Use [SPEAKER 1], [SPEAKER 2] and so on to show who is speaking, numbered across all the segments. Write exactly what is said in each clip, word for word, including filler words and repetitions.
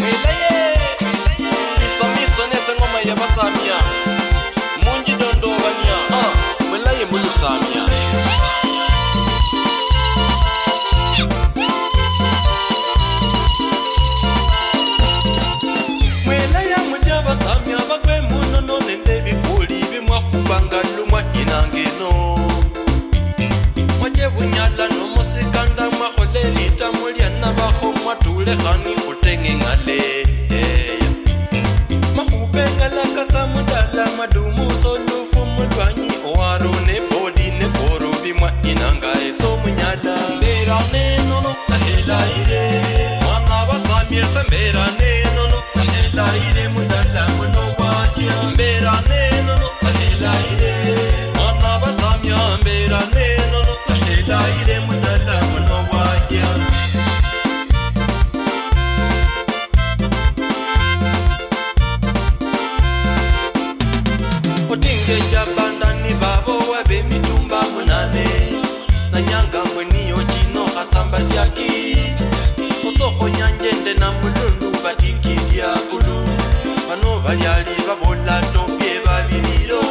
[SPEAKER 1] Mwelaye Isomiso nese ngoma ya basamia Munji dondo bania Ah, mwelaye mulu samia Mwelaye mujia basamia Bakwe munono nende bikuli Bimwa kubanga lumwa inangeno Mwaje bunyala no musikanda Mwaholeli tamulia nabaho Mwatule khani kutenge ngale Mahubengala kasamudala Madumu solufu mulwanyi Owaru ne bodi ne koro Bimwa inanga eso munyala Mbera nenono Ahela ire Mwana basamia Sembera nenono Ahela ire mudala Muno wajia Mbera nenono Ahela ire Mwana basamia Mbera nenono Ahela ire mudala Muno wajia Otinge jabanda ni babo wabe mitumba munane Na nyanga mweni ochino hasamba siaki Osoho nyanjende na mulundu batikidya kulu Bano balyali babola topye babiriro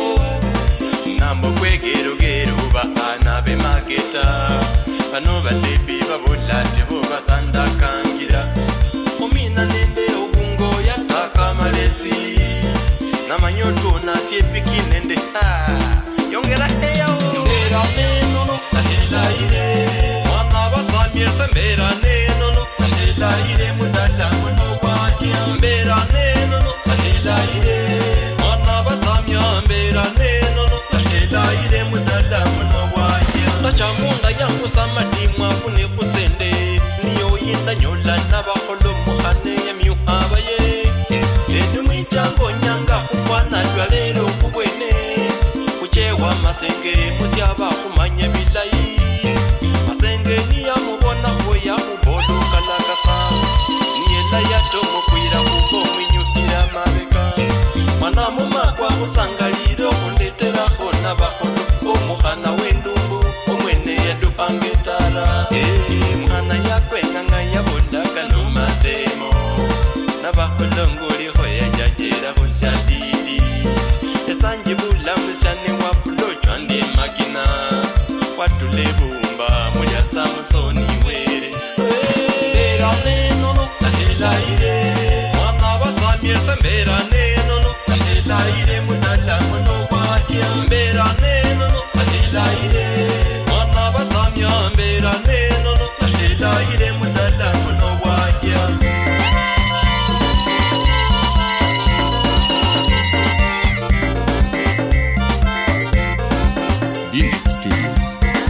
[SPEAKER 1] Nambo kwegero gero bahana be mageta Bano batepi babola tebo basanda kangira Omina nende obungo yataka malesi Namanyoto na siepiki nende ha Yongela heya o Mbera nenono Ahela ire Mwana basamie sembera nenono Ahela ire mudala muno wajia Mbera nenono Ahela ire Mwana basamia Mbera nenono Ahela ire mudala muno wajia Tacha munda yangu samadi mwafune kusende Niyo yinda nyola nabakolo muhane ya miuhabaye Lendu michango nyanga kufana jwalero kubwene Kuchewa masenge musyaba kumanya bilai Masenge niya mubona kuya kubodo kalakasa Niyela ya tomo kuira kubo mwinyukira mabeka Mwana muma kwa kusangaliro kundetera hona bakolo Omuhana wendumbu omwene ya dupangetara Eh, mwana ya kwenganga ya bodaka no matemo Nabakolongoli hoya jajera busyadidi Esanji bula musyane wa fulo chwandi magina Watule bumba mulya Samsoni were Mbera nenono ahela ire Mwana basamie sembera nenono ahela ire mudala muno wajia Mbera nenono ahela ire Mwana basamia mbera nenono ahela ire mudala muno wajia
[SPEAKER 2] Unit Studios.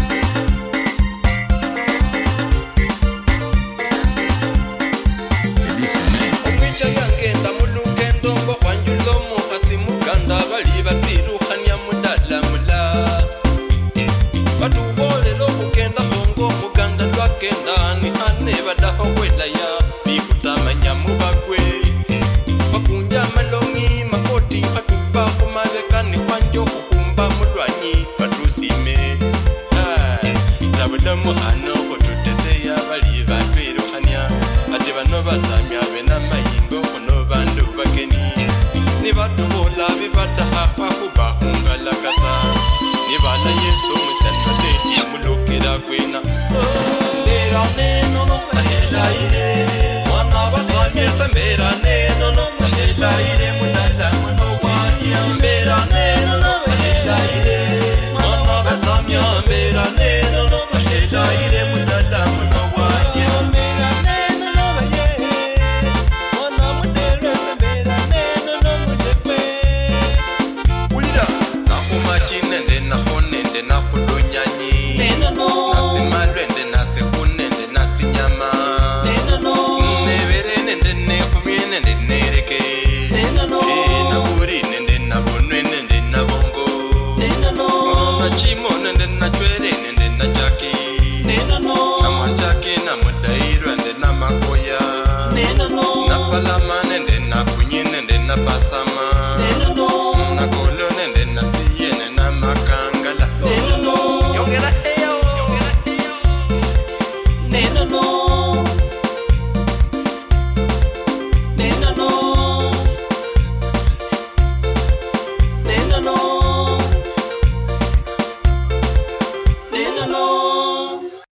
[SPEAKER 1] Omwicha yangenda mulugendo mbo hwanjulo muhasi muganda bali batiruhanya mudala mula Batubolelo kugenda hongo muganda lwakenda ni ane badaho welaya bikutamanya mubagwe Bakunja malongi makoti atuba kumabeka ni hwanjo kukumba mulwanyi batusime Zabula muhano kututeteya bali batwiruhanya Ate bano basamya bena mayingo kono bandu bakeni Ni batubola bibataha bakubahungala kasa Ni bana yesu musana teti mulukira kwena Mbera nenono ahela ire Mwana basamye sembera nenono ahela ire mudala muno wajia Mbera nenono ahela ire Mwana basamya mbera nenono ahela ire mudala muno wajia Mbera nenono baye Mwana mudere sembera nenono mudekwe Ulira Nakumachinende nahonende nakulunyanyi Nenono Nasimalwende nasikunende nasinyama Nenono Nevere nende nekumye nende nereke Nenono Naburi nende nabonwe nende nabongo Nenono Machimo nende nachwere nende nachaki Nenono Namashaki namudairwa nende namakoya Nenono Napalama nende nakunye nende napasama